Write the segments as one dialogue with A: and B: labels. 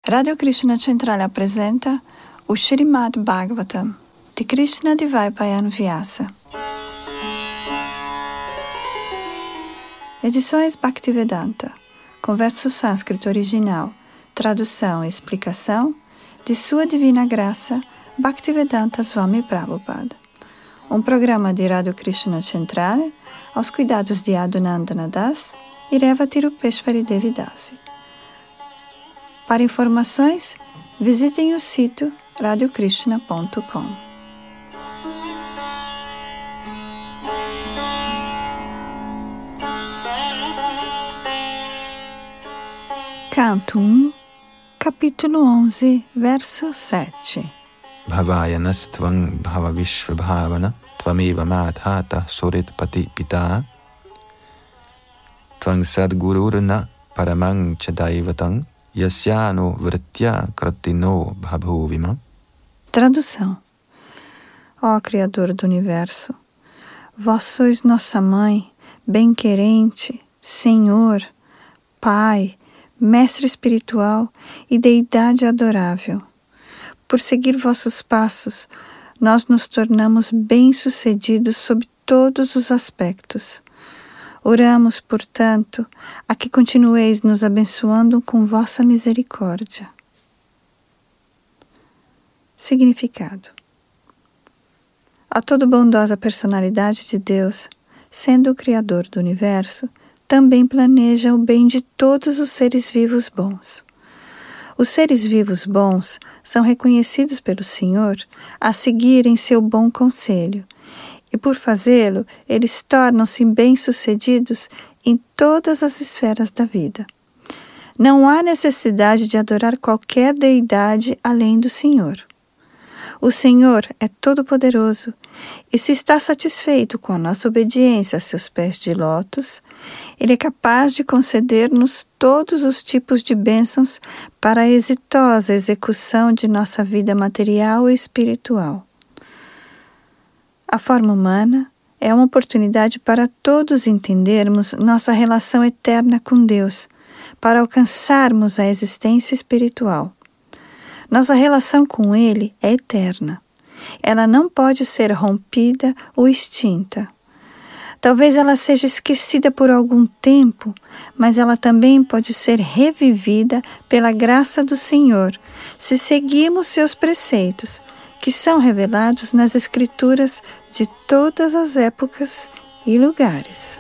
A: Radio Krishna Centrale apresenta o Srimad Bhagavatam de Krishna Dvaipayan Vyasa. Edições Bhaktivedanta, com verso sânscrito original, tradução e explicação de Sua Divina Graça Bhaktivedanta Swami Prabhupada. Um programa de Radio Krishna Centrale aos cuidados de Adunandana Das e Reva Tirupeshwari Devidasi. Para informações, visitem o sítio radiokrishna.com. Canto 1, capítulo 11, verso 7.
B: Bhavayanas tvang bhavavishvabhavana tvameva madhata suritpati pita tvang sadgururna paramang chadaivatang yasyano vritya kratino bhabhuvima.
A: Tradução. Ó Criador do Universo, vós sois nossa Mãe, bem-querente, Senhor, Pai, Mestre espiritual e Deidade adorável. Por seguir vossos passos, nós nos tornamos bem-sucedidos sob todos os aspectos. Oramos, portanto, a que continueis nos abençoando com vossa misericórdia. Significado. A todo bondosa personalidade de Deus, sendo o Criador do Universo, também planeja o bem de todos os seres vivos bons. Os seres vivos bons são reconhecidos pelo Senhor a seguirem seu bom conselho, e por fazê-lo, eles tornam-se bem-sucedidos em todas as esferas da vida. Não há necessidade de adorar qualquer deidade além do Senhor. O Senhor é todo-poderoso, e se está satisfeito com a nossa obediência a seus pés de lótus, Ele é capaz de conceder-nos todos os tipos de bênçãos para a exitosa execução de nossa vida material e espiritual. A forma humana é uma oportunidade para todos entendermos nossa relação eterna com Deus, para alcançarmos a existência espiritual. Nossa relação com Ele é eterna. Ela não pode ser rompida ou extinta. Talvez ela seja esquecida por algum tempo, mas ela também pode ser revivida pela graça do Senhor, se seguirmos seus preceitos, que são revelados nas Escrituras de todas as épocas e lugares.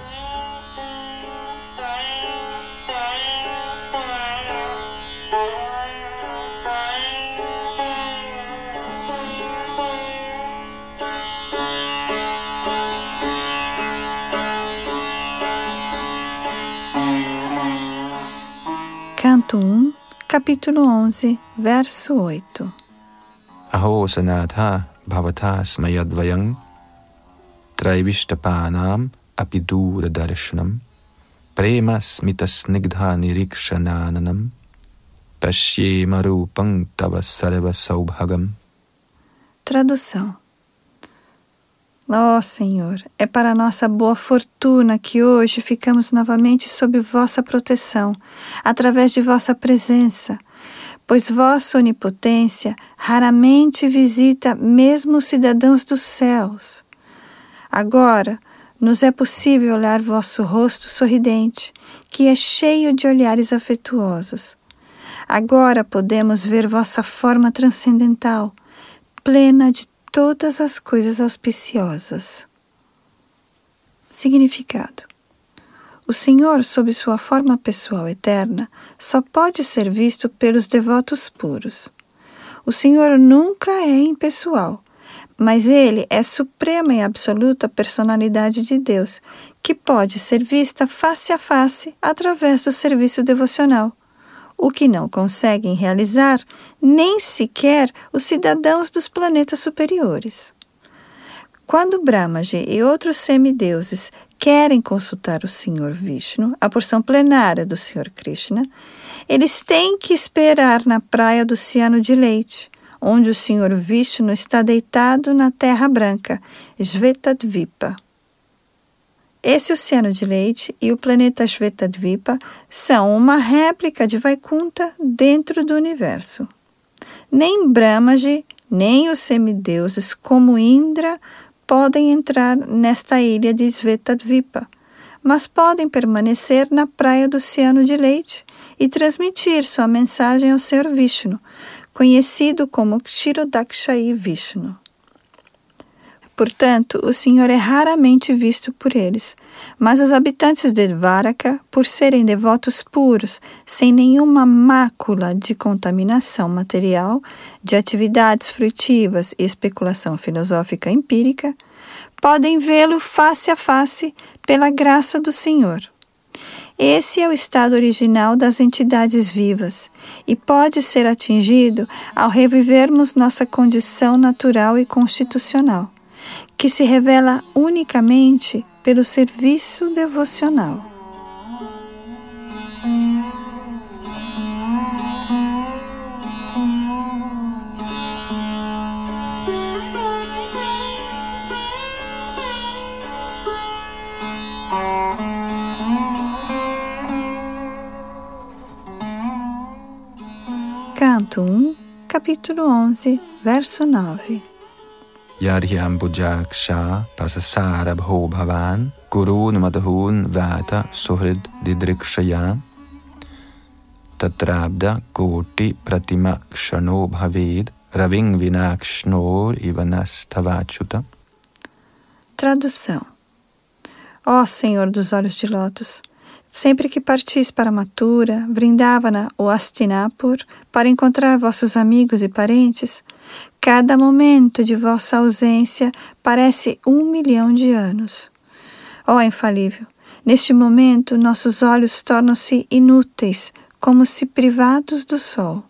A: Canto 1, capítulo 11, verso 8.
B: Aho sanatha bhavata smayadvayang traivishtapanam apidura darshanam prema smita snigdha nirikshananam pashyema rupam tava sarva saubhagam.
A: Tradução. Ó Senhor, é para nossa boa fortuna que hoje ficamos novamente sob vossa proteção, através de vossa presença, pois vossa onipotência raramente visita mesmo os cidadãos dos céus. Agora, nos é possível olhar vosso rosto sorridente, que é cheio de olhares afetuosos. Agora podemos ver vossa forma transcendental, plena de todas as coisas auspiciosas. Significado. O Senhor, sob sua forma pessoal eterna, só pode ser visto pelos devotos puros. O Senhor nunca é impessoal, mas Ele é suprema e absoluta personalidade de Deus, que pode ser vista face a face através do serviço devocional, o que não conseguem realizar nem sequer os cidadãos dos planetas superiores. Quando Brahmaji e outros semideuses querem consultar o Senhor Vishnu, a porção plenária do Senhor Krishna, eles têm que esperar na praia do Oceano de Leite, onde o Senhor Vishnu está deitado na terra branca, Shvetadvipa. Esse oceano de leite e o planeta Shvetadvipa são uma réplica de Vaikunta dentro do universo. Nem Brahmaji, nem os semideuses como Indra podem entrar nesta ilha de Shvetadvipa, mas podem permanecer na praia do oceano de leite e transmitir sua mensagem ao Senhor Vishnu, conhecido como Kshirodakshayi Vishnu. Portanto, o Senhor é raramente visto por eles, mas os habitantes de Dvaraka, por serem devotos puros, sem nenhuma mácula de contaminação material, de atividades fruitivas e especulação filosófica empírica, podem vê-lo face a face pela graça do Senhor. Esse é o estado original das entidades vivas e pode ser atingido ao revivermos nossa condição natural e constitucional, que se revela unicamente pelo serviço devocional. Canto 1, capítulo 11, verso 9.
B: Yadhyambujaksha pasasarabho bhavan gurun madhun vata suhrid didrikshaya tatrabda koti pratima kshano bhaved raving vinakšnor ivanastavachuta.
A: Tradução. Ó Senhor dos olhos de lótus, sempre que partis para Mathura, Vrindavana ou Hastinapur para encontrar vossos amigos e parentes, cada momento de vossa ausência parece 1.000.000 de anos. Ó infalível, neste momento nossos olhos tornam-se inúteis, como se privados do sol.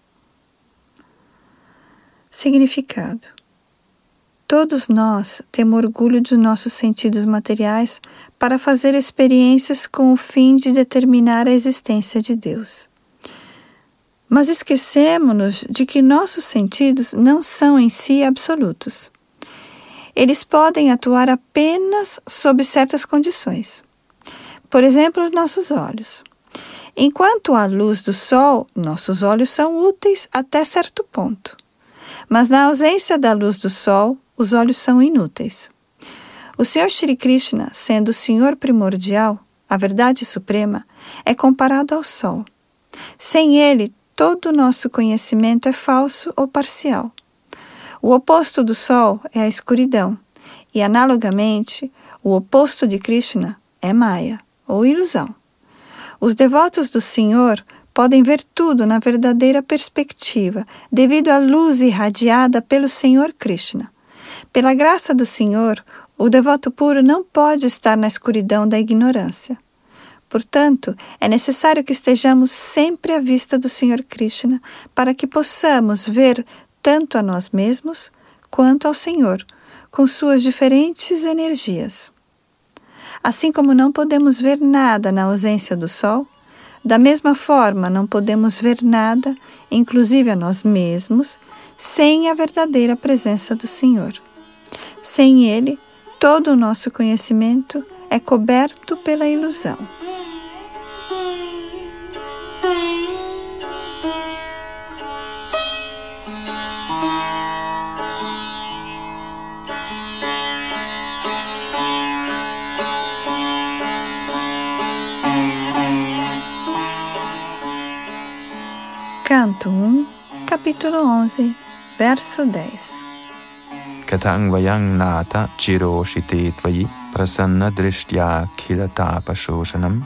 A: Significado. Todos nós temos orgulho dos nossos sentidos materiais para fazer experiências com o fim de determinar a existência de Deus. Mas esquecemos-nos de que nossos sentidos não são em si absolutos. Eles podem atuar apenas sob certas condições. Por exemplo, os nossos olhos. Enquanto há luz do sol, nossos olhos são úteis até certo ponto. Mas na ausência da luz do sol, os olhos são inúteis. O Senhor Shri Krishna, sendo o Senhor primordial, a verdade suprema, é comparado ao sol. Sem ele, todo o nosso conhecimento é falso ou parcial. O oposto do sol é a escuridão, e analogamente, o oposto de Krishna é Maya, ou ilusão. Os devotos do Senhor podem ver tudo na verdadeira perspectiva, devido à luz irradiada pelo Senhor Krishna. Pela graça do Senhor, o devoto puro não pode estar na escuridão da ignorância. Portanto, é necessário que estejamos sempre à vista do Senhor Krishna para que possamos ver tanto a nós mesmos quanto ao Senhor, com suas diferentes energias. Assim como não podemos ver nada na ausência do sol, da mesma forma não podemos ver nada, inclusive a nós mesmos, sem a verdadeira presença do Senhor. Sem Ele, todo o nosso conhecimento é coberto pela ilusão. Canto 1, capítulo 11, verso 10.
B: Katang vayang nata chiroshite tvayi prasanna drishtya khilatapa shoshanam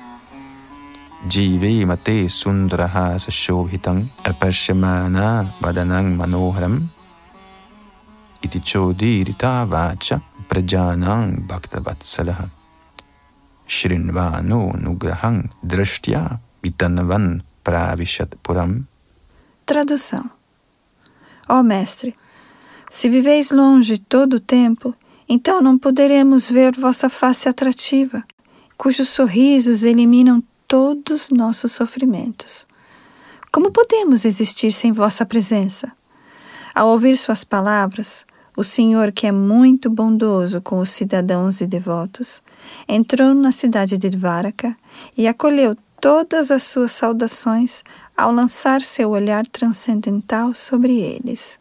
B: jive mate sundraha sashobhitang apashyamana vadanang manoharam iti chodirita vacha prajanang bhaktavatsalah shrinvano nugrahang drishtya vitanavan pravishat puram.
A: Tradução. Ó Mestre, se viveis longe todo o tempo, então não poderemos ver vossa face atrativa, cujos sorrisos eliminam todos nossos sofrimentos. Como podemos existir sem vossa presença? Ao ouvir suas palavras, o Senhor, que é muito bondoso com os cidadãos e devotos, entrou na cidade de Dvaraka e acolheu todas as suas saudações ao lançar seu olhar transcendental sobre eles.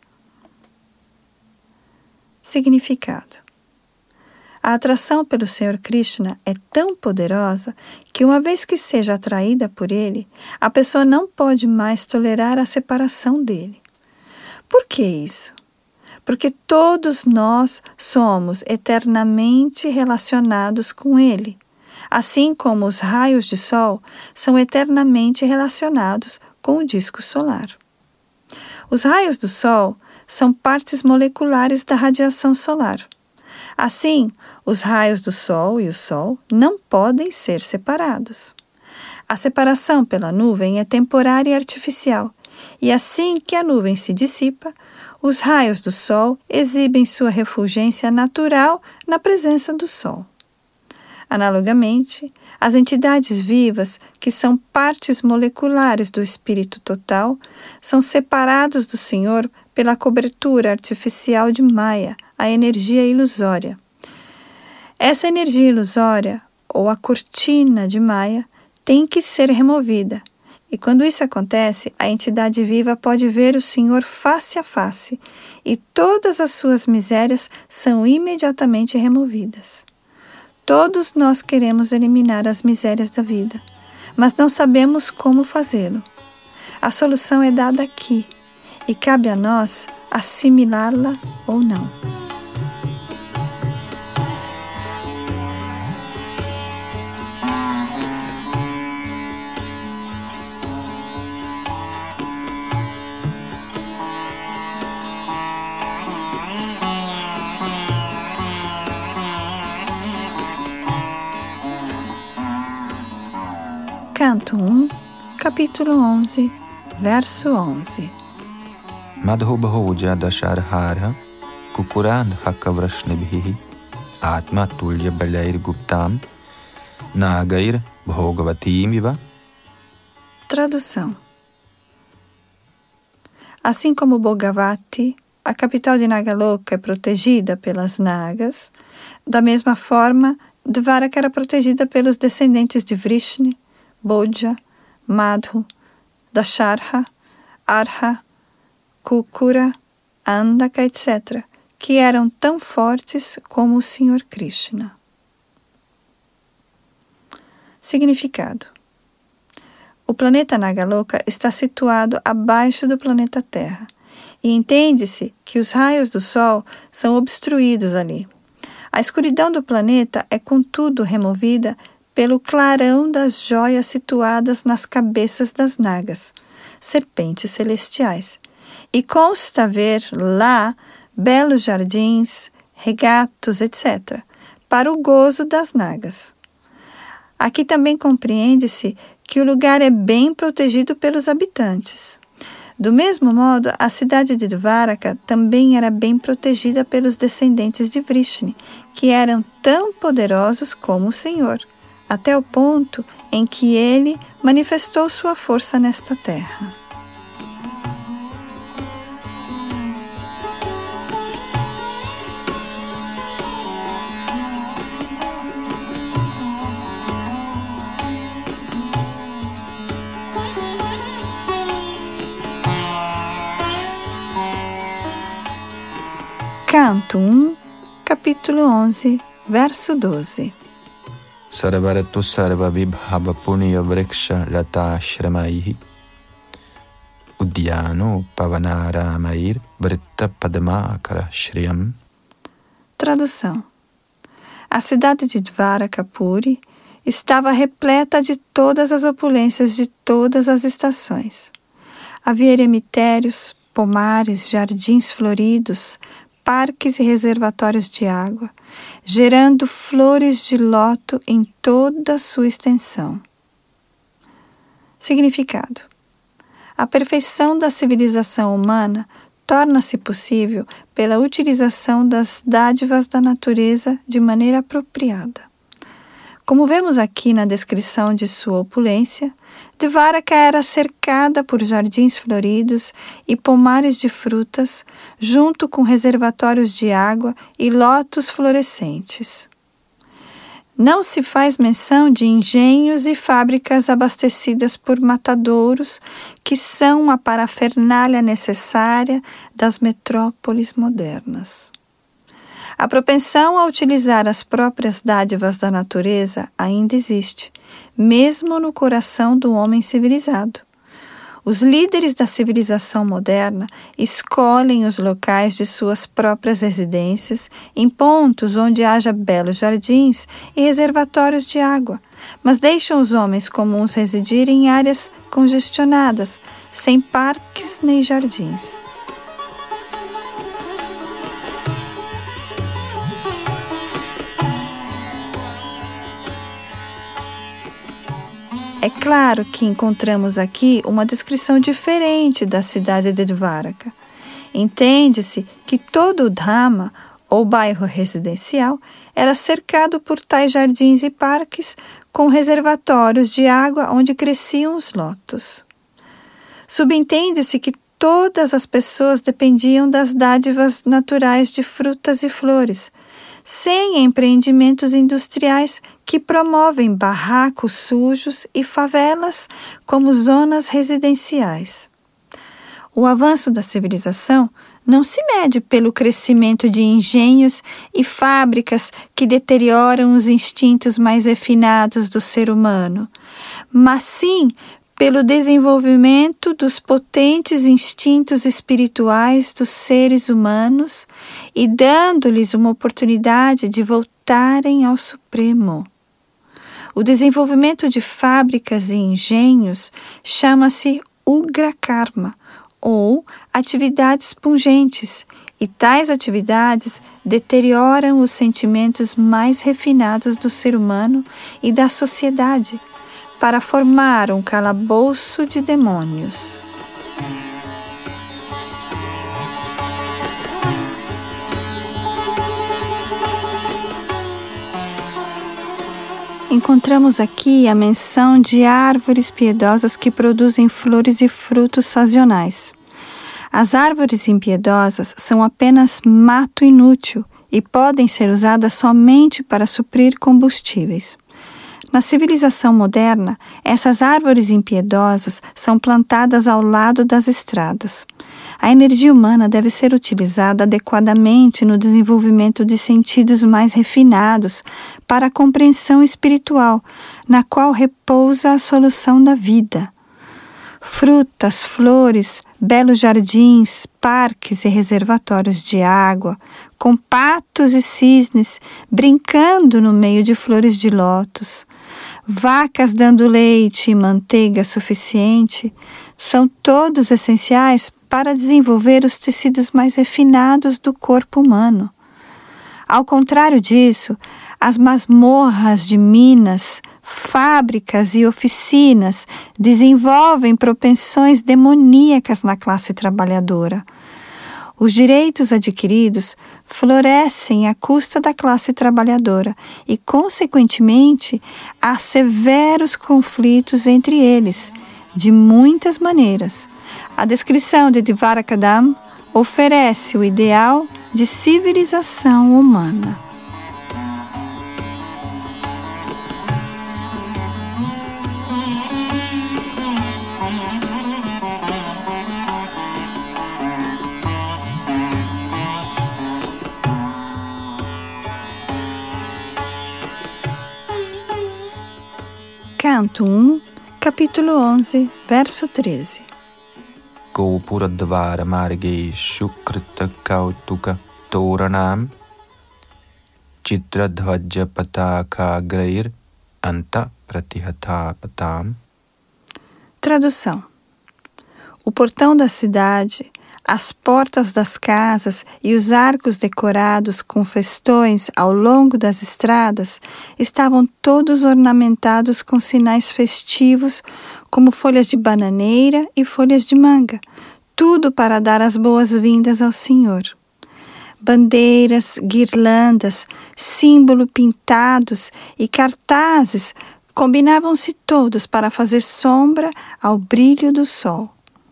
A: Significado: a atração pelo Senhor Krishna é tão poderosa que, uma vez que seja atraída por ele, a pessoa não pode mais tolerar a separação dele. Por que isso? Porque todos nós somos eternamente relacionados com ele, assim como os raios de sol são eternamente relacionados com o disco solar. Os raios do sol são partes moleculares da radiação solar. Assim, os raios do sol e o sol não podem ser separados. A separação pela nuvem é temporária e artificial, e assim que a nuvem se dissipa, os raios do sol exibem sua refulgência natural na presença do sol. Analogamente, as entidades vivas, que são partes moleculares do espírito total, são separados do Senhor pela cobertura artificial de Maya, a energia ilusória. Essa energia ilusória, ou a cortina de Maya, tem que ser removida. E quando isso acontece, a entidade viva pode ver o Senhor face a face, e todas as suas misérias são imediatamente removidas. Todos nós queremos eliminar as misérias da vida, mas não sabemos como fazê-lo. A solução é dada aqui, e cabe a nós assimilá-la ou não. Canto 1, capítulo 11, verso 11.
B: Madhubhoja dasharharha kukuran hakavrashnibhihi atma tulya balair guptam nagair bhogavatim.
A: Tradução: assim como Bhogavati, a capital de Nagaloka, é protegida pelas Nagas, da mesma forma, Dvaraka era protegida pelos descendentes de Vrishni, Bhoja, Madhu, Dasharha, Arha, Kukura, Andaka, etc., que eram tão fortes como o Senhor Krishna. Significado: o planeta Nagaloka está situado abaixo do planeta Terra, e entende-se que os raios do Sol são obstruídos ali. A escuridão do planeta é, contudo, removida pelo clarão das joias situadas nas cabeças das Nagas, serpentes celestiais, e consta ver lá belos jardins, regatos, etc., para o gozo das Nagas. Aqui também compreende-se que o lugar é bem protegido pelos habitantes. Do mesmo modo, a cidade de Dvaraka também era bem protegida pelos descendentes de Vrishni, que eram tão poderosos como o Senhor, até o ponto em que ele manifestou sua força nesta terra. Canto 1, capítulo 11, verso 12.
B: Sarvaratu sarva vibhava punya vriksha lata shramaihi udyano pavanaramair vritta padmakara shriyam.
A: Tradução: a cidade de Dvarakapuri estava repleta de todas as opulências de todas as estações. Havia eremitérios, pomares, jardins floridos, parques e reservatórios de água, gerando flores de lótus em toda a sua extensão. Significado: a perfeição da civilização humana torna-se possível pela utilização das dádivas da natureza de maneira apropriada. Como vemos aqui na descrição de sua opulência, Dvaraka era cercada por jardins floridos e pomares de frutas, junto com reservatórios de água e lótus florescentes. Não se faz menção de engenhos e fábricas abastecidas por matadouros, que são a parafernália necessária das metrópoles modernas. A propensão a utilizar as próprias dádivas da natureza ainda existe, mesmo no coração do homem civilizado. Os líderes da civilização moderna escolhem os locais de suas próprias residências em pontos onde haja belos jardins e reservatórios de água, mas deixam os homens comuns residirem em áreas congestionadas, sem parques nem jardins. É claro que encontramos aqui uma descrição diferente da cidade de Dvaraka. Entende-se que todo o Dhama, ou bairro residencial, era cercado por tais jardins e parques com reservatórios de água onde cresciam os lótus. Subentende-se que todas as pessoas dependiam das dádivas naturais de frutas e flores, sem empreendimentos industriais que promovem barracos sujos e favelas como zonas residenciais. O avanço da civilização não se mede pelo crescimento de engenhos e fábricas que deterioram os instintos mais refinados do ser humano, mas sim pelo desenvolvimento dos potentes instintos espirituais dos seres humanos e dando-lhes uma oportunidade de voltarem ao Supremo. O desenvolvimento de fábricas e engenhos chama-se Ugra Karma, ou atividades pungentes, e tais atividades deterioram os sentimentos mais refinados do ser humano e da sociedade, para formar um calabouço de demônios. Encontramos aqui a menção de árvores piedosas que produzem flores e frutos sazonais. As árvores impiedosas são apenas mato inútil e podem ser usadas somente para suprir combustíveis. Na civilização moderna, essas árvores impiedosas são plantadas ao lado das estradas. A energia humana deve ser utilizada adequadamente no desenvolvimento de sentidos mais refinados para a compreensão espiritual, na qual repousa a solução da vida. Frutas, flores, belos jardins, parques e reservatórios de água, com patos e cisnes brincando no meio de flores de lótus, vacas dando leite e manteiga suficiente, são todos essenciais para desenvolver os tecidos mais refinados do corpo humano. Ao contrário disso, as masmorras de minas, fábricas e oficinas desenvolvem propensões demoníacas na classe trabalhadora. Os direitos adquiridos florescem à custa da classe trabalhadora e, consequentemente, há severos conflitos entre eles, de muitas maneiras. A descrição de Dvarakadam oferece o ideal de civilização humana. Canto 1, capítulo 11, verso 13.
B: Gopuradvara marge shukrita kautuka toranam chitradhvajya pataka grair anta pratihata patam.
A: Tradução. O portão da cidade, as portas das casas e os arcos decorados com festões ao longo das estradas estavam todos ornamentados com sinais festivos como folhas de bananeira e folhas de manga, tudo para dar as boas-vindas ao Senhor. bandeiras, guirlandas, símbolo pintados e cartazes combinavam-se todos para fazer sombra ao brilho do sol.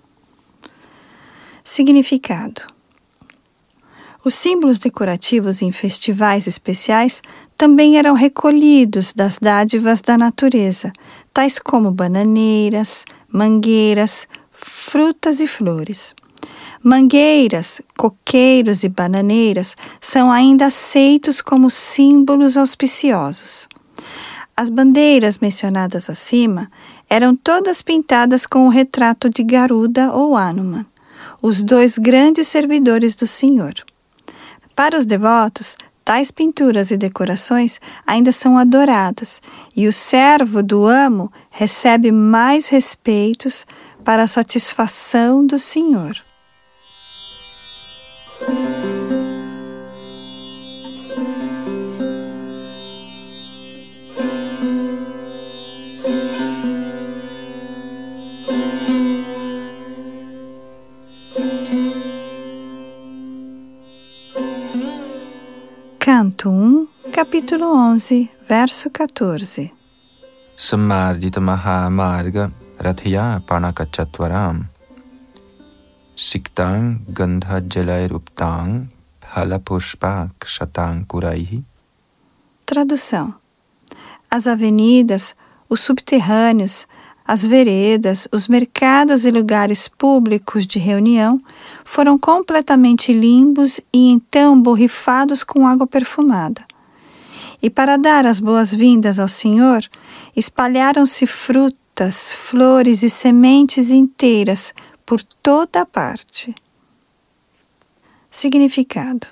A: Significado: os símbolos decorativos em festivais especiais também eram recolhidos das dádivas da natureza, tais como bananeiras, mangueiras, frutas e flores. Mangueiras, coqueiros e bananeiras são ainda aceitos como símbolos auspiciosos. As bandeiras mencionadas acima eram todas pintadas com o retrato de Garuda ou Hanuman, os dois grandes servidores do Senhor. Para os devotos, tais pinturas e decorações ainda são adoradas e o servo do amo recebe mais respeitos para a satisfação do Senhor. Canto 1, capítulo 11, verso 14.
B: Samardita Mahamarga Rathya Panakachatvaram Siktang Gandha Jalairuptang Phalapushpa Kshatang Kuraihi.
A: Tradução: as avenidas, os subterrâneos, as veredas, os mercados e lugares públicos de reunião foram completamente limpos e então borrifados com água perfumada. E para dar as boas-vindas ao Senhor, espalharam-se frutas, flores e sementes inteiras por toda a parte. Significado: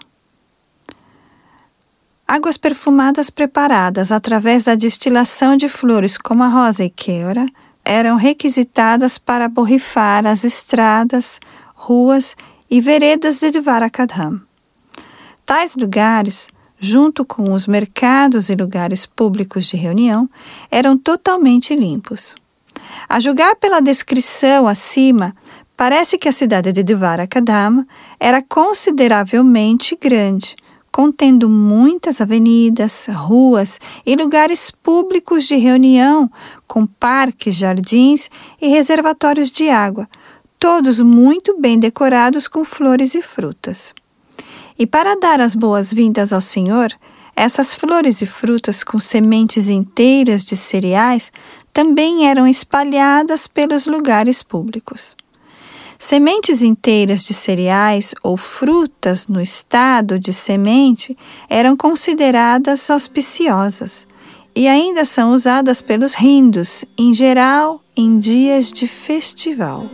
A: águas perfumadas preparadas através da destilação de flores como a rosa e queura eram requisitadas para borrifar as estradas, ruas e veredas de Dvarakadham. Tais lugares, junto com os mercados e lugares públicos de reunião, eram totalmente limpos. A julgar pela descrição acima, parece que a cidade de Dvarakadham era consideravelmente grande, contendo muitas avenidas, ruas e lugares públicos de reunião, com parques, jardins e reservatórios de água, todos muito bem decorados com flores e frutas. E para dar as boas-vindas ao Senhor, essas flores e frutas com sementes inteiras de cereais também eram espalhadas pelos lugares públicos. Sementes inteiras de cereais ou frutas no estado de semente eram consideradas auspiciosas e ainda são usadas pelos hindus, em geral, em dias de festival.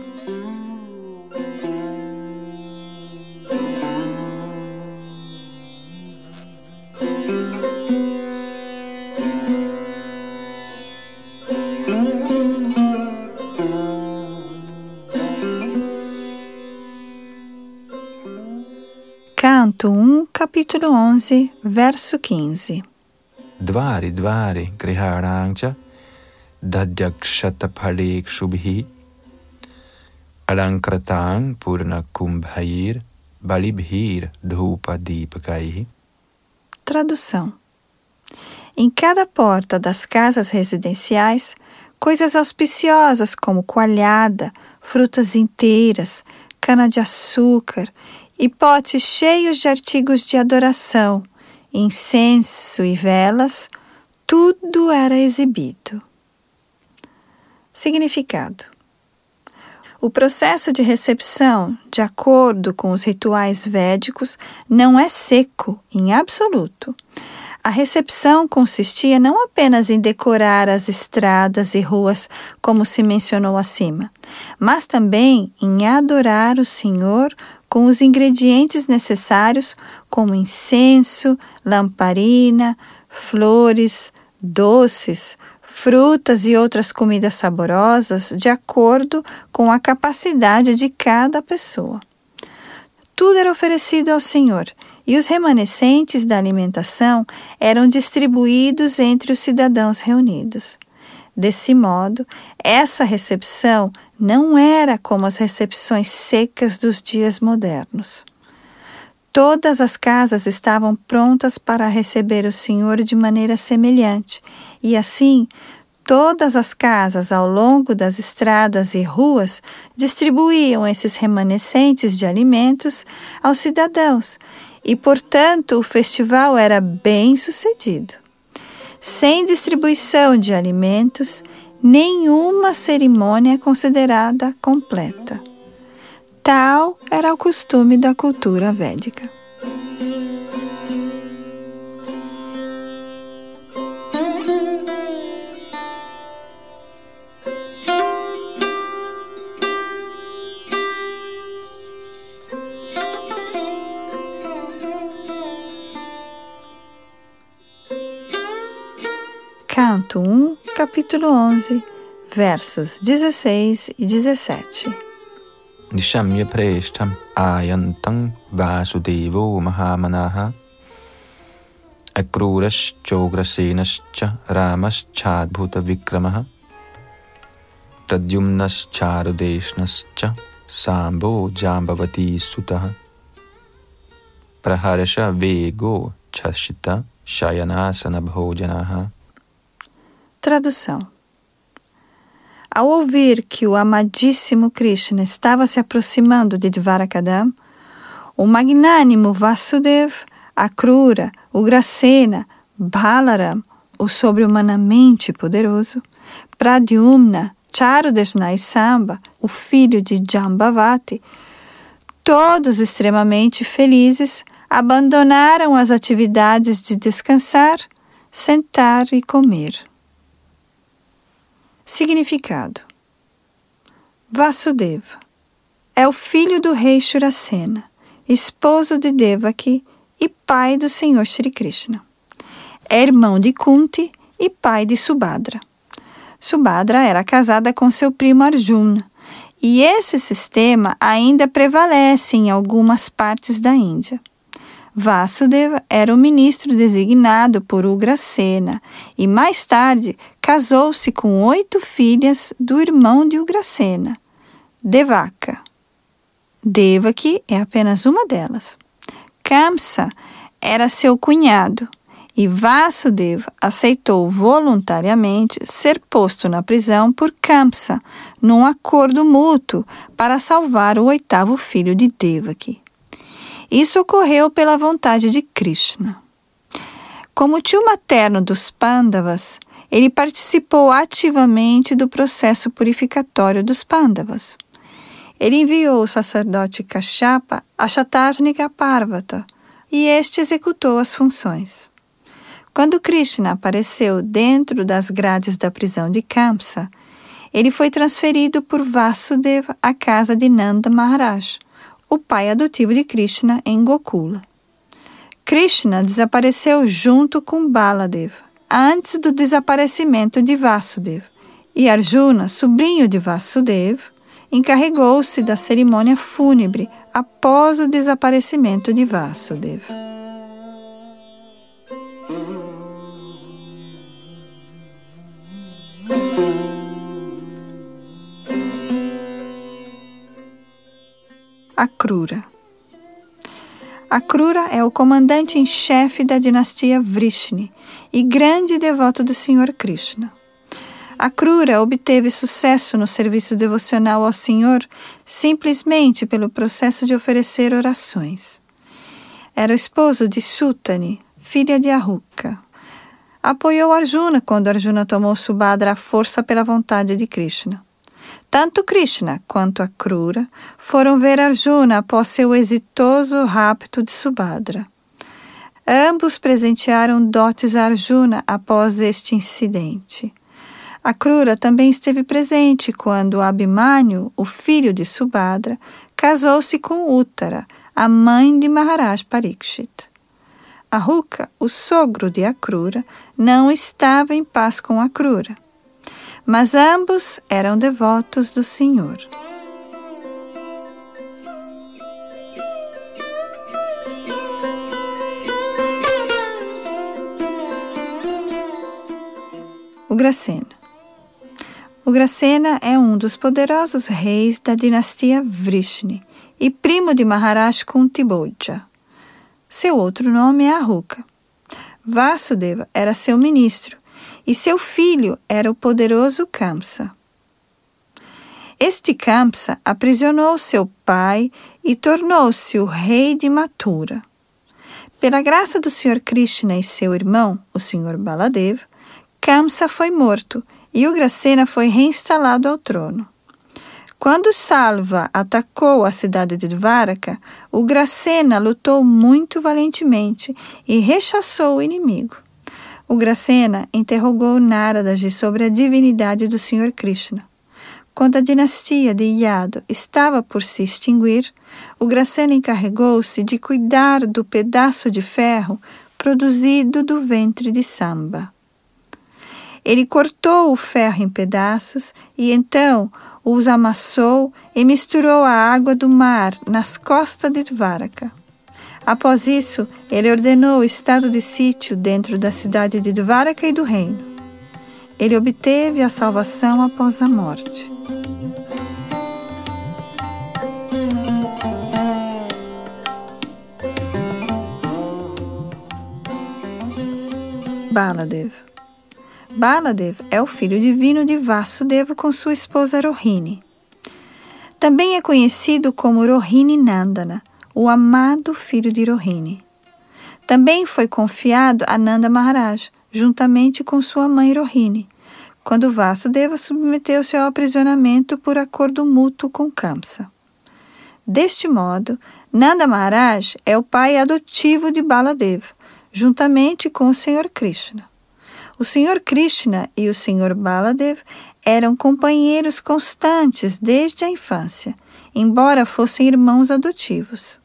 A: Canto 1, capítulo 11, verso 15.
B: Dvari Dvari Griharangcha Dadyakshata Phadek Shubhi Alankratang Purna Kumbhair Balibhir Dhupa Deepakaihi.
A: Tradução: em cada porta das casas residenciais, coisas auspiciosas como coalhada, frutas inteiras, cana-de-açúcar e potes cheios de artigos de adoração, incenso e velas, tudo era exibido. Significado: o processo de recepção, de acordo com os rituais védicos, não é seco, em absoluto. A recepção consistia não apenas em decorar as estradas e ruas, como se mencionou acima, mas também em adorar o Senhor com os ingredientes necessários, como incenso, lamparina, flores, doces, frutas e outras comidas saborosas, de acordo com a capacidade de cada pessoa. Tudo era oferecido ao Senhor, e os remanescentes da alimentação eram distribuídos entre os cidadãos reunidos. Desse modo, essa recepção não era como as recepções secas dos dias modernos. Todas as casas estavam prontas para receber o Senhor de maneira semelhante, e assim todas as casas ao longo das estradas e ruas distribuíam esses remanescentes de alimentos aos cidadãos, e, portanto, o festival era bem sucedido. Sem distribuição de alimentos, nenhuma cerimônia é considerada completa. Tal era o costume da cultura védica. Canto 1, capítulo 11, versos 16 e 17.
B: Nishamya preshtam ayantam vasudevo mahamanaha akruraschograsenascha ramaschadbhuta vikramaha pradyumnascharudeshnascha sambo jambavati sutaha praharsha vego chashita shayanasana bhojanaha.
A: Tradução. Ao ouvir que o amadíssimo Krishna estava se aproximando de Dvarakadam, o magnânimo Vasudeva, Akrura, Ugrasena, Balaram, o sobre-humanamente poderoso, Pradyumna, Charudeshna e Samba, o filho de Jambavati, todos extremamente felizes, abandonaram as atividades de descansar, sentar e comer. Significado. Vasudeva é o filho do rei Shurasena, esposo de Devaki e pai do Senhor Shri Krishna. É irmão de Kunti e pai de Subhadra. Subhadra era casada com seu primo Arjuna, e esse sistema ainda prevalece em algumas partes da Índia. Vasudeva era o ministro designado por Ugrasena e, mais tarde, casou-se com 8 filhas do irmão de Ugrasena, Devaka. Devaki é apenas uma delas. Kamsa era seu cunhado e Vasudeva aceitou voluntariamente ser posto na prisão por Kamsa, num acordo mútuo para salvar o 8º filho de Devaki. Isso ocorreu pela vontade de Krishna. Como tio materno dos Pandavas, ele participou ativamente do processo purificatório dos Pandavas. Ele enviou o sacerdote Kashyapa a Shatajnika Parvata e este executou as funções. Quando Krishna apareceu dentro das grades da prisão de Kamsa, ele foi transferido por Vasudeva à casa de Nanda Maharaj, o pai adotivo de Krishna em Gokula. Krishna desapareceu junto com Baladeva, antes do desaparecimento de Vasudeva, e Arjuna, sobrinho de Vasudeva, encarregou-se da cerimônia fúnebre após o desaparecimento de Vasudeva. Akrura. Akrura é o comandante em chefe da dinastia Vrishni e grande devoto do Senhor Krishna. Akrura obteve sucesso no serviço devocional ao Senhor simplesmente pelo processo de oferecer orações. Era o esposo de Sutani, filha de Ahuka. Apoiou Arjuna quando Arjuna tomou Subhadra à força pela vontade de Krishna. Tanto Krishna quanto Akrura foram ver Arjuna após seu exitoso rapto de Subhadra. Ambos presentearam dotes a Arjuna após este incidente. Akrura também esteve presente quando Abhimanyu, o filho de Subhadra, casou-se com Uttara, a mãe de Maharaj Parikshit. Ahuka, o sogro de Akrura, não estava em paz com Akrura, mas ambos eram devotos do Senhor. Ugrasena. Ugrasena é um dos poderosos reis da dinastia Vrishni e primo de Maharaj Kuntibhoja. Seu outro nome é Ahuka. Vasudeva era seu ministro e seu filho era o poderoso Kamsa. Este Kamsa aprisionou seu pai e tornou-se o rei de Mathura. Pela graça do Sr. Krishna e seu irmão, o Sr. Baladeva, Kamsa foi morto e Ugrasena foi reinstalado ao trono. Quando Salva atacou a cidade de Dvaraka, Ugrasena lutou muito valentemente e rechaçou o inimigo. Ugrasena interrogou Naradaji sobre a divindade do Sr. Krishna. Quando a dinastia de Yadu estava por se extinguir, Ugrasena encarregou-se de cuidar do pedaço de ferro produzido do ventre de Samba. Ele cortou o ferro em pedaços e então os amassou e misturou a água do mar nas costas de Dvaraka. Após isso, ele ordenou o estado de sítio dentro da cidade de Dvaraka e do reino. Ele obteve a salvação após a morte. Baladeva. Baladeva é o filho divino de Vasudeva com sua esposa Rohini. Também é conhecido como Rohini Nandana, o amado filho de Rohini. Também foi confiado a Nanda Maharaj, juntamente com sua mãe Rohini, quando Vasudeva submeteu-se ao aprisionamento por acordo mútuo com Kamsa. Deste modo, Nanda Maharaj é o pai adotivo de Baladeva, juntamente com o Sr. Krishna. O Sr. Krishna e o Sr. Baladeva eram companheiros constantes desde a infância, embora fossem irmãos adotivos.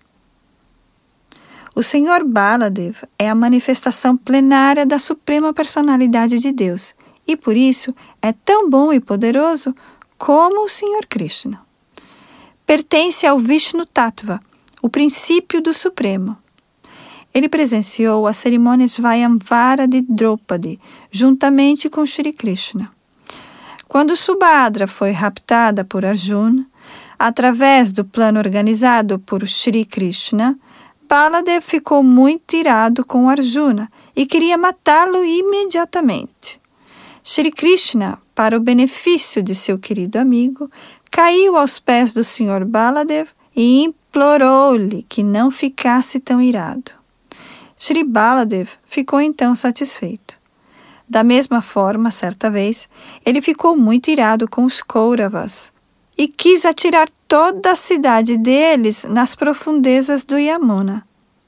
A: O Sr. Baladeva é a manifestação plenária da Suprema Personalidade de Deus e, por isso, é tão bom e poderoso como o Sr. Krishna. Pertence ao Vishnu Tattva, o princípio do Supremo. Ele presenciou a cerimônia Svayamvara de Draupadi, juntamente com Shri Krishna. Quando Subhadra foi raptada por Arjuna, através do plano organizado por Shri Krishna, Baladeva ficou muito irado com Arjuna e queria matá-lo imediatamente. Shri Krishna, para o benefício de seu querido amigo, caiu aos pés do Sr. Baladeva e implorou-lhe que não ficasse tão irado. Shri Baladeva ficou então satisfeito. Da mesma forma, certa vez, ele ficou muito irado com os Kauravas e quis atirar toda a cidade deles nas profundezas do Yamuna.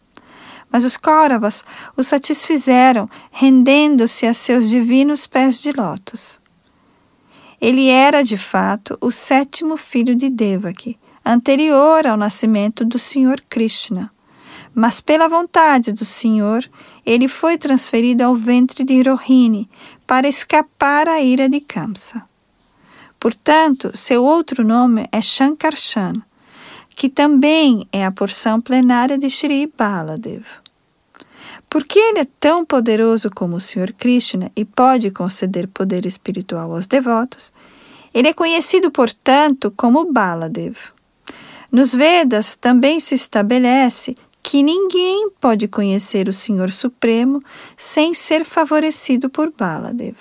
A: Mas os Kauravas o satisfizeram, rendendo-se a seus divinos pés de lótus. Ele era, de fato, o 7º filho de Devaki, anterior ao nascimento do Sr. Krishna. Mas pela vontade do Senhor, ele foi transferido ao ventre de Rohini para escapar à ira de Kamsa. Portanto, seu outro nome é Shankarshan, que também é a porção plenária de Shri Baladeva. Porque ele é tão poderoso como o Sr. Krishna e pode conceder poder espiritual aos devotos, ele é conhecido, portanto, como Baladeva. Nos Vedas também se estabelece que ninguém pode conhecer o Senhor Supremo sem ser favorecido por Baladeva.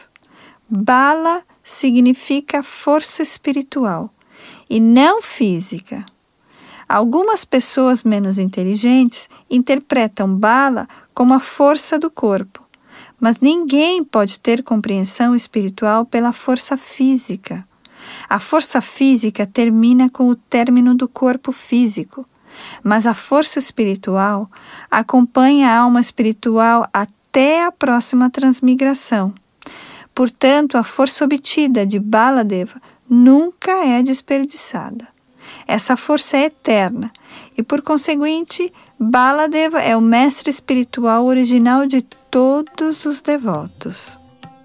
A: Bala significa força espiritual e não física. Algumas pessoas menos inteligentes interpretam Bala como a força do corpo, mas ninguém pode ter compreensão espiritual pela força física. A força física termina com o término do corpo físico, mas a força espiritual acompanha a alma espiritual até a próxima transmigração. Portanto, a força obtida de Baladeva nunca é desperdiçada. Essa força é eterna e, por conseguinte, Baladeva é o mestre espiritual original de todos os devotos.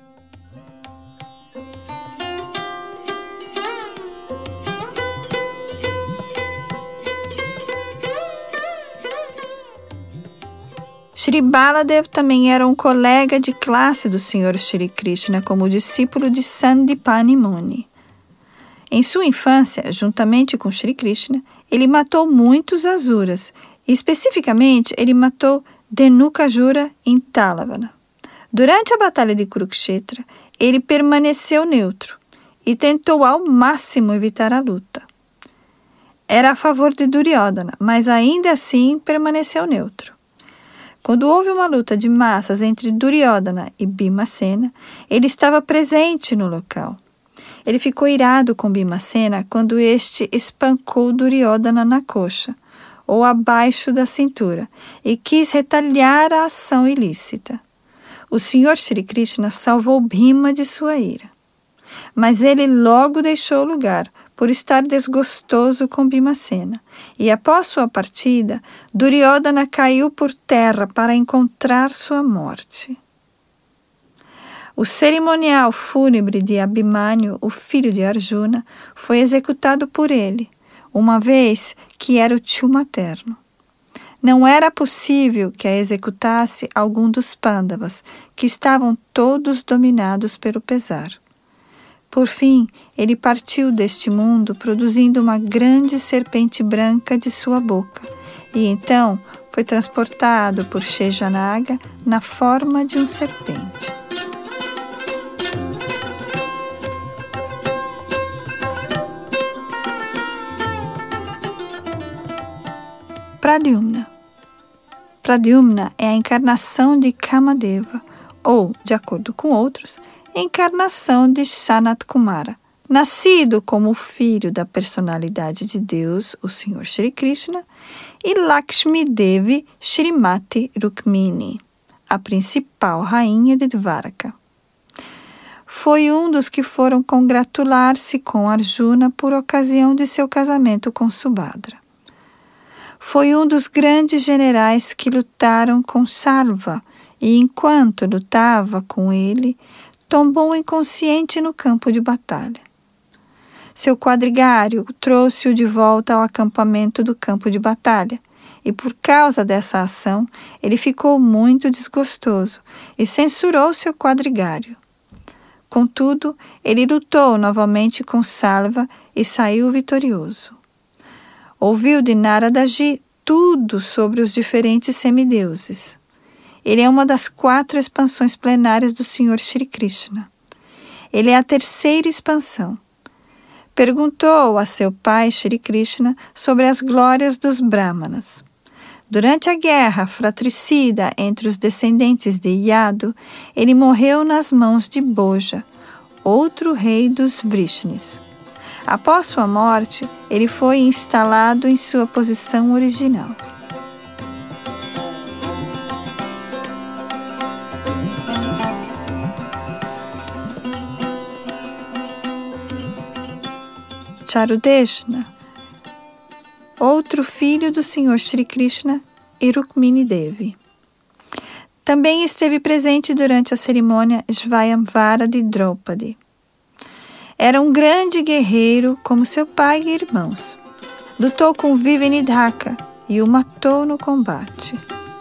A: Shri Baladeva também era um colega de classe do Sr. Shri Krishna como discípulo de Sandipani Muni. Em sua infância, juntamente com Shri Krishna, ele matou muitos asuras Especificamente, ele matou Dhenukajura em Talavana. Durante a batalha de Kurukshetra, ele permaneceu neutro e tentou ao máximo evitar a luta. Era a favor de Duryodhana, mas ainda assim permaneceu neutro. Quando houve uma luta de massas entre Duryodhana e Bhimasena, ele estava presente no local. Ele ficou irado com Bhimasena quando este espancou Duryodhana na coxa, ou abaixo da cintura, e quis retalhar a ação ilícita. O Senhor Shri Krishna salvou Bhima de sua ira. Mas ele logo deixou o lugar, por estar desgostoso com Bhimasena. E após sua partida, Duryodhana caiu por terra para encontrar sua morte. O cerimonial fúnebre de Abhimanyu, o filho de Arjuna, foi executado por ele, uma vez que era o tio materno. Não era possível que a executasse algum dos Pandavas, que estavam todos dominados pelo pesar. Por fim, ele partiu deste mundo produzindo uma grande serpente branca de sua boca, e então foi transportado por Sheshanaga na forma de um serpente. Pradyumna. Pradyumna é a encarnação de Kamadeva, ou, de acordo com outros, encarnação de Sanat Kumara, nascido como filho da personalidade de Deus, o Senhor Shri Krishna, e Lakshmi Devi Shrimati Rukmini, a principal rainha de Dvaraka. Foi um dos que foram congratular-se com Arjuna por ocasião de seu casamento com Subhadra. Foi um dos grandes generais que lutaram com Salva e, enquanto lutava com ele, tombou inconsciente no campo de batalha. Seu quadrigário trouxe-o de volta ao acampamento do campo de batalha, e por causa dessa ação, ele ficou muito desgostoso e censurou seu quadrigário. Contudo, ele lutou novamente com Salva e saiu vitorioso. Ouviu de Naradaji tudo sobre os diferentes semideuses. Ele é uma das 4 expansões plenárias do Senhor Shri Krishna. Ele é a terceira expansão. Perguntou a seu pai Shri Krishna sobre as glórias dos Brahmanas. Durante a guerra fratricida entre os descendentes de Yadu, ele morreu nas mãos de Boja, outro rei dos Vrishnis. Após sua morte, ele foi instalado em sua posição original. Charudeshna, outro filho do Senhor Shri Krishna e Rukmini Devi. Também esteve presente durante a cerimônia Svayamvara de Draupadi. Era um grande guerreiro como seu pai e irmãos. Lutou com Vivenidhaka e o matou no combate.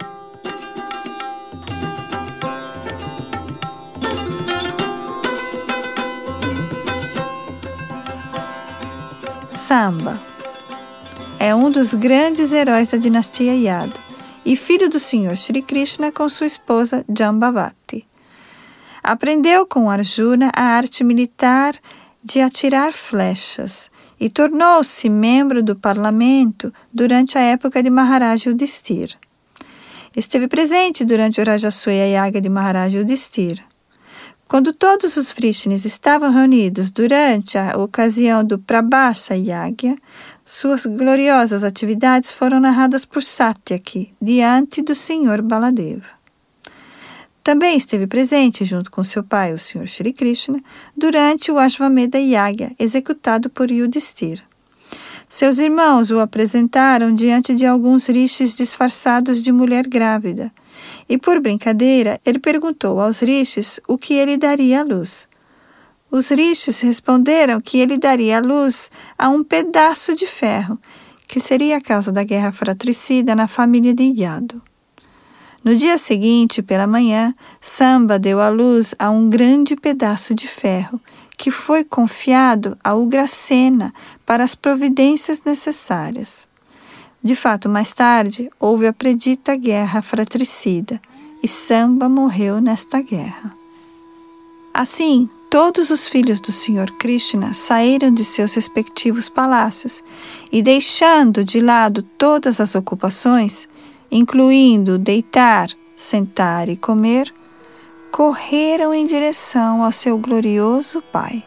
A: Samba é um dos grandes heróis da dinastia Yadu e filho do Senhor Shri Krishna com sua esposa Jambavati. Aprendeu com Arjuna a arte militar de atirar flechas e tornou-se membro do parlamento durante a época de Maharaj Yudhishthira. Esteve presente durante o Rajasuya Yaga de Maharaj Yudhishthira. Quando todos os Vrishnis estavam reunidos durante a ocasião do Prabhasa Yagya, suas gloriosas atividades foram narradas por Satyaki, diante do Senhor Baladeva. Também esteve presente, junto com seu pai, o Senhor Shri Krishna, durante o Ashvamedha Yagya, executado por Yudhishthira. Seus irmãos o apresentaram diante de alguns rishis disfarçados de mulher grávida, e por brincadeira ele perguntou aos rishis o que ele daria à luz. Os rishis responderam que ele daria à luz a um pedaço de ferro, que seria a causa da guerra fratricida na família de Yadu. No dia seguinte, pela manhã, Samba deu à luz a um grande pedaço de ferro, que foi confiado a Ugrasena para as providências necessárias. De fato, mais tarde, houve a predita guerra fratricida, e Samba morreu nesta guerra. Assim, todos os filhos do Sr. Krishna saíram de seus respectivos palácios e, deixando de lado todas as ocupações, incluindo deitar, sentar e comer, correram em direção ao seu glorioso Pai.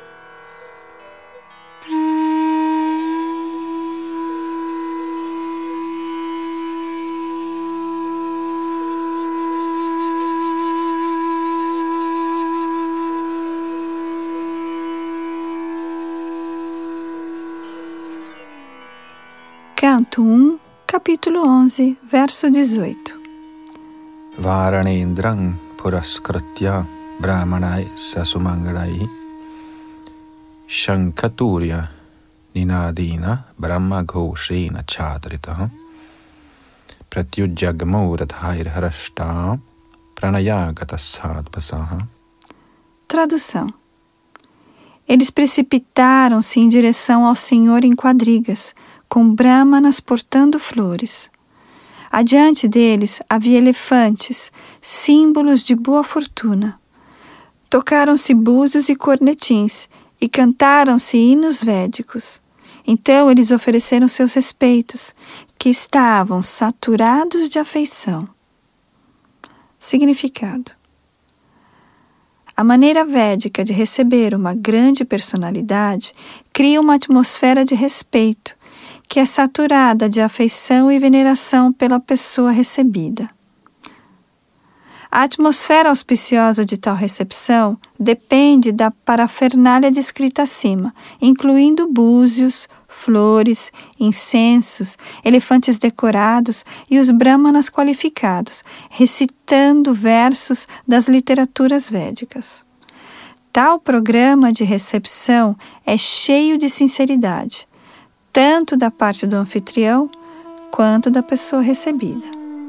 A: Canto 1, capítulo 11, verso 18.
B: Varanendram puraskritya brahmanai sasumangalai Shankaturya ninadina brahma ghoshena chadritaha pratyujjagamo radhairharashta pranayagatassadvasaha.
A: Tradução. Eles precipitaram-se em direção ao Senhor em quadrigas, com brahmanas portando flores. Adiante deles havia elefantes, símbolos de boa fortuna. Tocaram-se búzios e cornetins e cantaram-se hinos védicos. Então eles ofereceram seus respeitos, que estavam saturados de afeição. Significado. A maneira védica de receber uma grande personalidade cria uma atmosfera de respeito, que é saturada de afeição e veneração pela pessoa recebida. A atmosfera auspiciosa de tal recepção depende da parafernália descrita acima, incluindo búzios, flores, incensos, elefantes decorados e os brahmanas qualificados, recitando versos das literaturas védicas. Tal programa de recepção é cheio de sinceridade, tanto da parte do anfitrião quanto da pessoa recebida.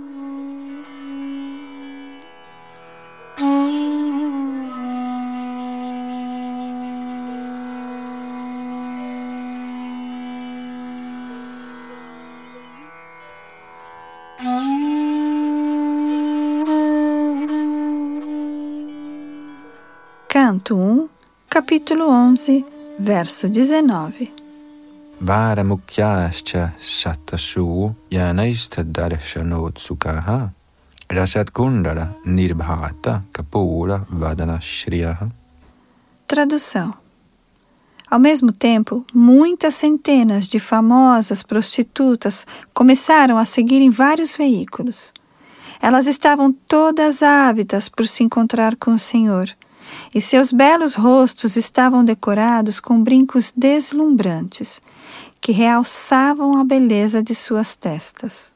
A: Canto 1, capítulo 11, verso 19.
B: Varamukyascha satashu yanaistadarshanotsukaha rasatkundara nirbhata kapura vadana shriyaha.
A: Tradução. Ao mesmo tempo, muitas centenas de famosas prostitutas começaram a seguir em vários veículos. Elas estavam todas ávidas por se encontrar com o Senhor, e seus belos rostos estavam decorados com brincos deslumbrantes, que realçavam a beleza de suas testas.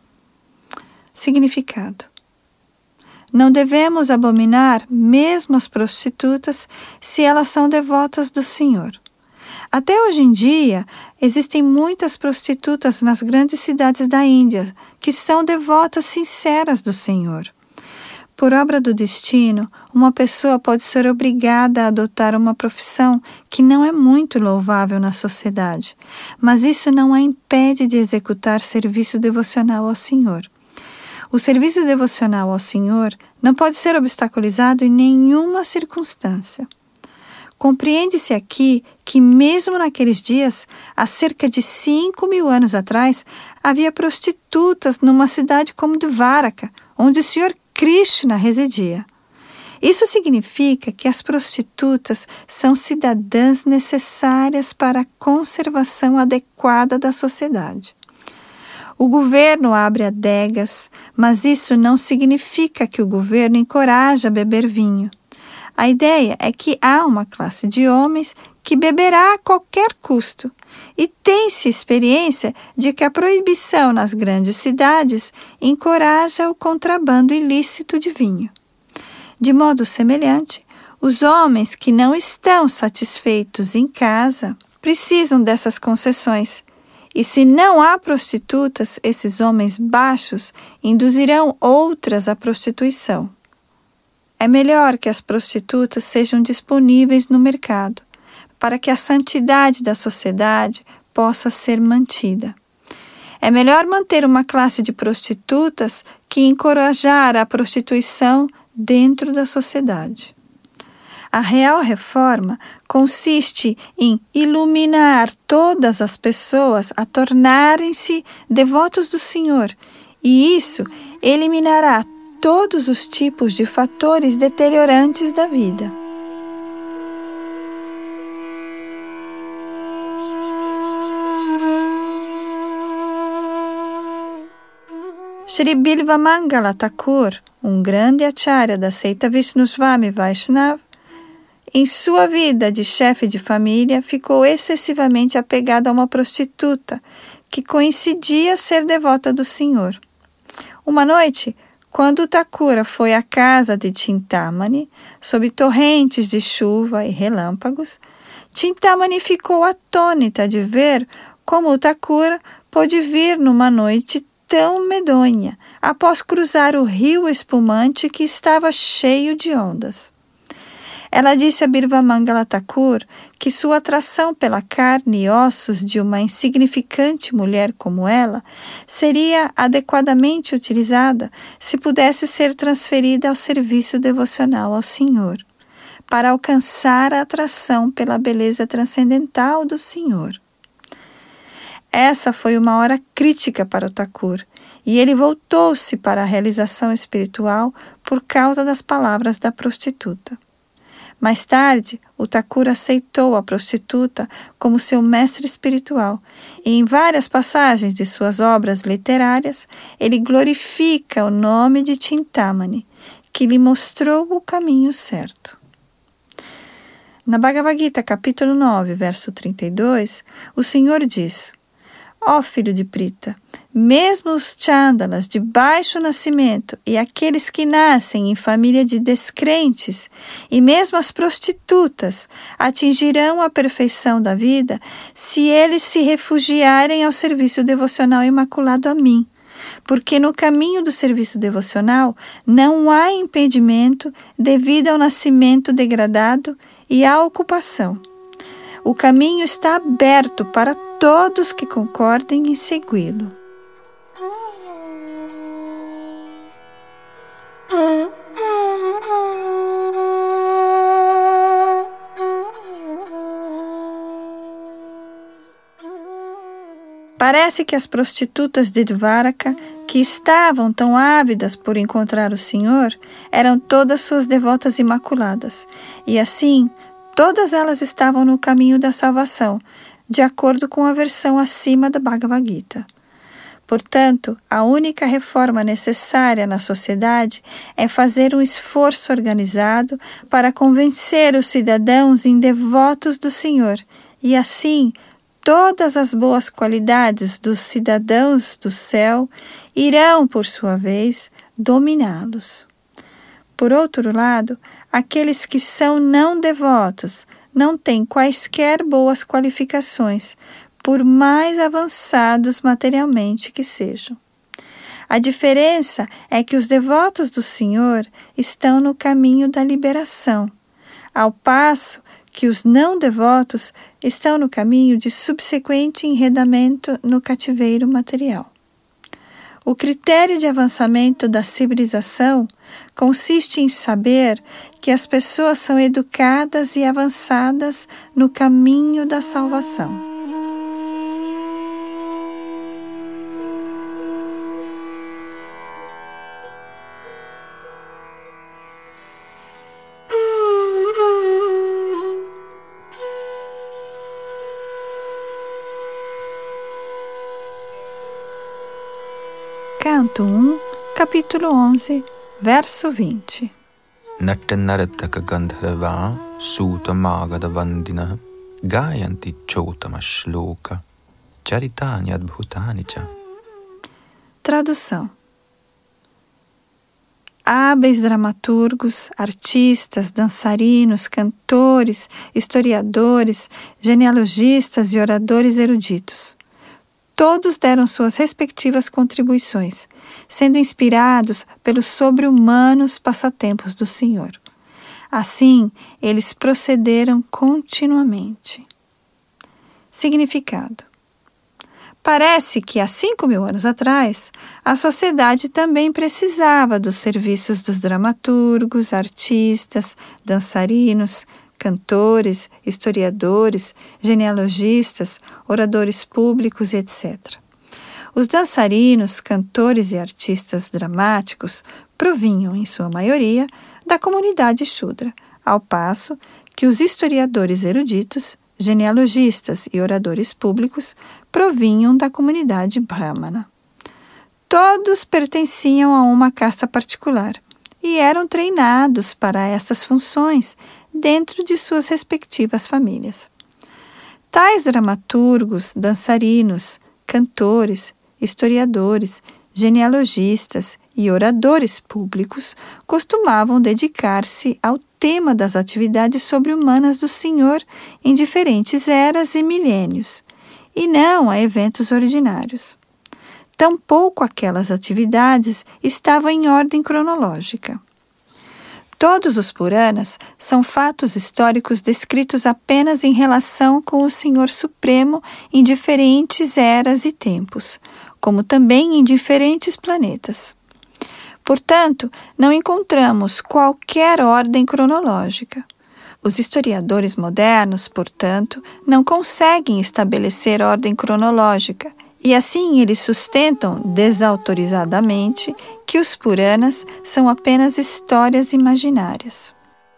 A: Significado. Não devemos abominar mesmo as prostitutas se elas são devotas do Senhor. Até hoje em dia, existem muitas prostitutas nas grandes cidades da Índia que são devotas sinceras do Senhor. Por obra do destino, uma pessoa pode ser obrigada a adotar uma profissão que não é muito louvável na sociedade, mas isso não a impede de executar serviço devocional ao Senhor. O serviço devocional ao Senhor não pode ser obstaculizado em nenhuma circunstância. Compreende-se aqui que mesmo naqueles dias, há cerca de 5.000 anos atrás, havia prostitutas numa cidade como Dvaraka, onde o Sr. Krishna residia. Isso significa que as prostitutas são cidadãs necessárias para a conservação adequada da sociedade. O governo abre adegas, mas isso não significa que o governo encoraja a beber vinho. A ideia é que há uma classe de homens que beberá a qualquer custo, e tem-se experiência de que a proibição nas grandes cidades encoraja o contrabando ilícito de vinho. De modo semelhante, os homens que não estão satisfeitos em casa precisam dessas concessões, e se não há prostitutas, esses homens baixos induzirão outras à prostituição. É melhor que as prostitutas sejam disponíveis no mercado, para que a santidade da sociedade possa ser mantida. É melhor manter uma classe de prostitutas que encorajar a prostituição dentro da sociedade. A real reforma consiste em iluminar todas as pessoas a tornarem-se devotos do Senhor, e isso eliminará todos os tipos de fatores deteriorantes da vida. Shri Bilvamangala Thakur, um grande acharya da seita Vishnusvami Vaishnava, em sua vida de chefe de família, ficou excessivamente apegado a uma prostituta que coincidia ser devota do Senhor. Uma noite, quando Thakura foi à casa de Chintamani, sob torrentes de chuva e relâmpagos, Chintamani ficou atônita de ver como o Thakura pôde vir numa noite tão medonha, após cruzar o rio espumante que estava cheio de ondas. Ela disse a Bilvamangala Thakur que sua atração pela carne e ossos de uma insignificante mulher como ela seria adequadamente utilizada se pudesse ser transferida ao serviço devocional ao Senhor, para alcançar a atração pela beleza transcendental do Senhor. Essa foi uma hora crítica para o Thakur, e ele voltou-se para a realização espiritual por causa das palavras da prostituta. Mais tarde, o Thakur aceitou a prostituta como seu mestre espiritual, e em várias passagens de suas obras literárias, ele glorifica o nome de Chintamani, que lhe mostrou o caminho certo. Na Bhagavad Gita, capítulo 9, verso 32, o Senhor diz: Ó filho de Prita, mesmo os chandalas de baixo nascimento e aqueles que nascem em família de descrentes, e mesmo as prostitutas, atingirão a perfeição da vida se eles se refugiarem ao serviço devocional imaculado a mim, porque no caminho do serviço devocional não há impedimento devido ao nascimento degradado e à ocupação. O caminho está aberto para todos que concordem em segui-lo. Parece que as prostitutas de Dvaraka, que estavam tão ávidas por encontrar o Senhor, eram todas suas devotas imaculadas, e assim todas elas estavam no caminho da salvação, de acordo com a versão acima da Bhagavad Gita. Portanto, a única reforma necessária na sociedade é fazer um esforço organizado para convencer os cidadãos em devotos do Senhor, e assim todas as boas qualidades dos cidadãos do céu irão, por sua vez, dominá-los. Por outro lado, aqueles que são não devotos não têm quaisquer boas qualificações, por mais avançados materialmente que sejam. A diferença é que os devotos do Senhor estão no caminho da liberação, ao passo que os não devotos estão no caminho de subsequente enredamento no cativeiro material. O critério de avançamento da civilização consiste em saber que as pessoas são educadas e avançadas no caminho da salvação. Canto 1, capítulo 11, verso 20.
B: Natyanartaka Gandharva Suta Magada Vandina Gayanti Chotama Shloka Charitanya Adbhutanicha.
A: Tradução. Hábeis dramaturgos, artistas, dançarinos, cantores, historiadores, genealogistas e oradores eruditos. Todos deram suas respectivas contribuições, sendo inspirados pelos sobre-humanos passatempos do Senhor. Assim, eles procederam continuamente. Significado. Parece que há 5.000 anos atrás, a sociedade também precisava dos serviços dos dramaturgos, artistas, dançarinos, cantores, historiadores, genealogistas, oradores públicos, etc. Os dançarinos, cantores e artistas dramáticos provinham, em sua maioria, da comunidade Shudra, ao passo que os historiadores eruditos, genealogistas e oradores públicos provinham da comunidade Brahmana. Todos pertenciam a uma casta particular e eram treinados para estas funções dentro de suas respectivas famílias. Tais dramaturgos, dançarinos, cantores, historiadores, genealogistas e oradores públicos costumavam dedicar-se ao tema das atividades sobre-humanas do Senhor em diferentes eras e milênios, e não a eventos ordinários. Tampouco aquelas atividades estavam em ordem cronológica. Todos os Puranas são fatos históricos descritos apenas em relação com o Senhor Supremo em diferentes eras e tempos, como também em diferentes planetas. Portanto, não encontramos qualquer ordem cronológica. Os historiadores modernos, portanto, não conseguem estabelecer ordem cronológica, e assim eles sustentam desautorizadamente que os Puranas são apenas histórias imaginárias.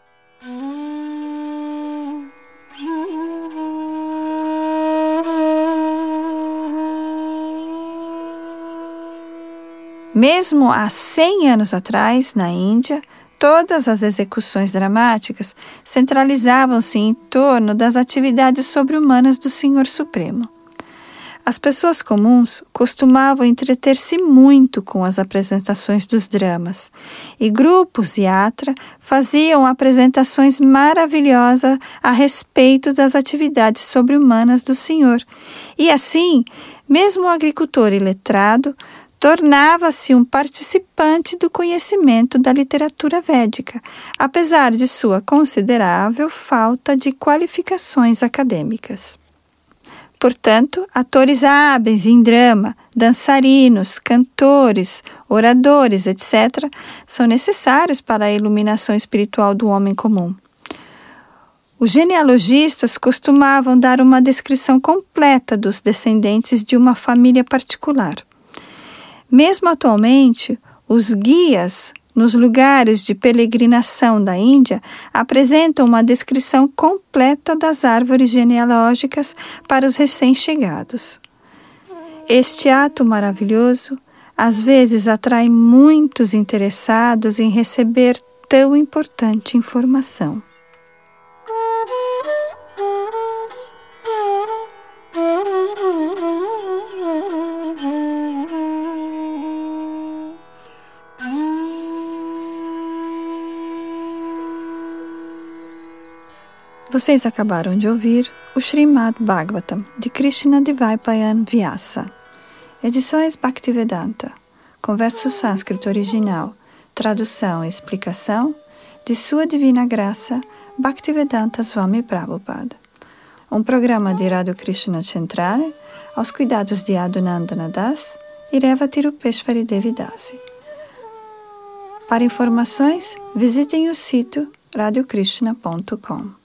A: Mesmo há 100 anos atrás, na Índia, todas as execuções dramáticas centralizavam-se em torno das atividades sobre-humanas do Senhor Supremo. As pessoas comuns costumavam entreter-se muito com as apresentações dos dramas, e grupos yatra faziam apresentações maravilhosas a respeito das atividades sobre-humanas do Senhor. E assim, mesmo o agricultor iletrado tornava-se um participante do conhecimento da literatura védica, apesar de sua considerável falta de qualificações acadêmicas. Portanto, atores hábeis em drama, dançarinos, cantores, oradores, etc., são necessários para a iluminação espiritual do homem comum. Os genealogistas costumavam dar uma descrição completa dos descendentes de uma família particular. Mesmo atualmente, os guias nos lugares de peregrinação da Índia apresentam uma descrição completa das árvores genealógicas para os recém-chegados. Este ato maravilhoso às vezes atrai muitos interessados em receber tão importante informação. Vocês acabaram de ouvir o Srimad Bhagavatam, de Krishna Dvaipayan Vyasa. Edições Bhaktivedanta, com verso sânscrito original, tradução e explicação de Sua Divina Graça, Bhaktivedanta Swami Prabhupada. Um programa de Radha Krishna Centrale, aos cuidados de Adunandana Das e Revati Rupeshwari Devi Dasi. Para informações, visitem o sítio radiokrishna.com.